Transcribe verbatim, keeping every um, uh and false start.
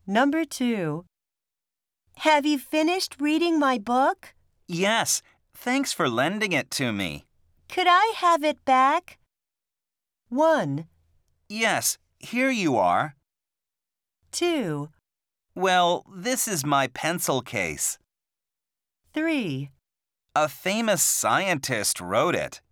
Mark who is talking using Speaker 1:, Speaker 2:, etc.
Speaker 1: Number two. Have you finished reading my book?
Speaker 2: Yes, thanks for lending it to me.
Speaker 1: Could I have it back? One.
Speaker 2: Yes, here you are.
Speaker 1: Two.
Speaker 2: Well, this is my pencil case.
Speaker 1: Three.
Speaker 2: A famous scientist wrote it.